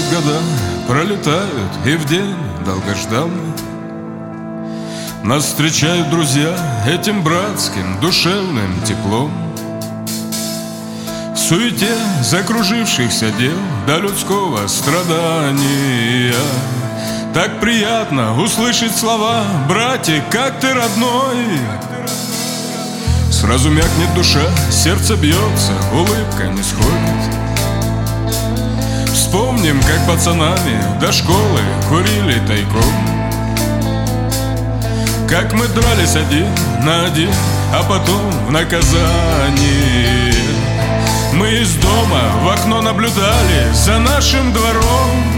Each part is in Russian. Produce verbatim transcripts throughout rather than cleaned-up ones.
года пролетают, и в день долгожданный нас встречают друзья этим братским душевным теплом. В суете закружившихся дел до людского страдания так приятно услышать слова: «Братик, как ты, родной?» Сразу мякнет душа, сердце бьется, улыбка не сходит. Вспомним, как пацанами до школы курили тайком, как мы дрались один на один, а потом в наказание мы из дома в окно наблюдали за нашим двором.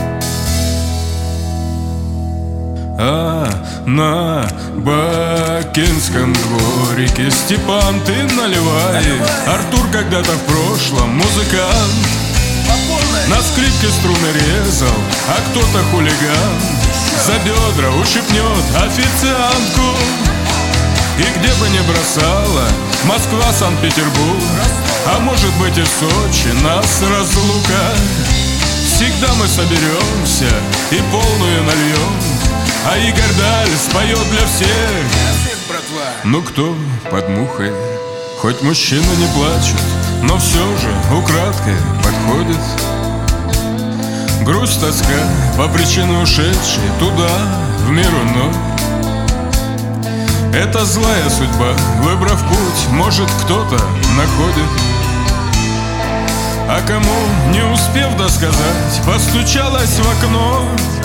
А на Бакинском дворике: Степан, ты наливай, Артур когда-то в прошлом музыкант, на скрипке струны резал, а кто-то хулиган за бедра ущипнет официантку. И где бы ни бросала Москва, Санкт-Петербург, а может быть и Сочи нас разлука, всегда мы соберемся и полную нальем, а Игорь Даль споет для всех. Ну кто под мухой? Хоть мужчины не плачут, но все же украдкой подходит. Грусть, тоска по причине ушедшей туда, в мир иной. Это злая судьба, выбрав путь, может кто-то находит. А кому, не успев досказать, постучалась в окно.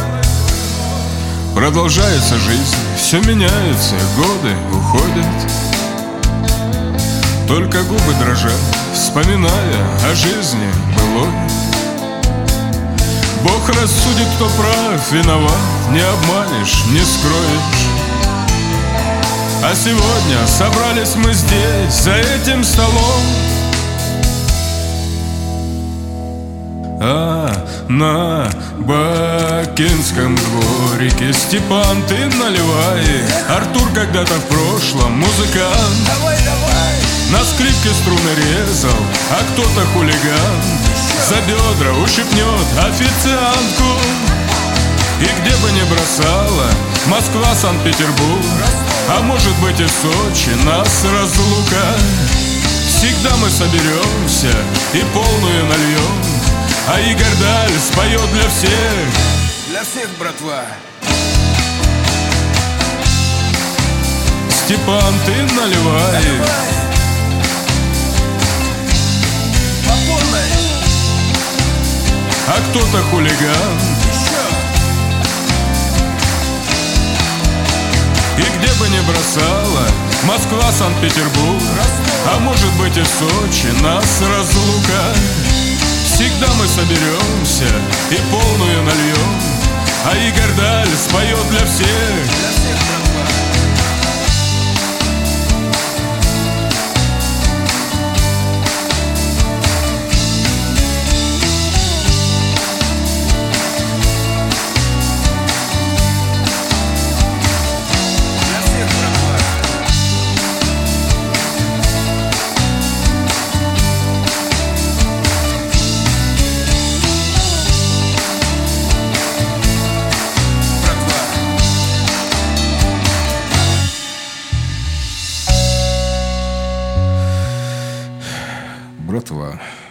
Продолжается жизнь, все меняется, годы уходят. Только губы дрожат, вспоминая о жизни былой. Бог рассудит, кто прав, виноват, не обманешь, не скроешь. А сегодня собрались мы здесь, за этим столом. А на Бакинском дворике: Степан, ты наливай, Артур когда-то в прошлом музыкант, давай, давай. На скрипке струны резал, а кто-то хулиган за бедра ущипнет официантку. И где бы ни бросала Москва, Санкт-Петербург, а может быть и Сочи нас разлука, всегда мы соберемся и полную нальем, а Игорь Даль споет для всех. Для всех, братва. Степан, ты наливай, наливай. По полной. А кто-то хулиган. Еще. И где бы ни бросала Москва, Санкт-Петербург, а может быть и Сочи нас разлука, всегда мы соберемся и полную нальем, а Игорь Даль споет для всех. Для всех, братва. Братва.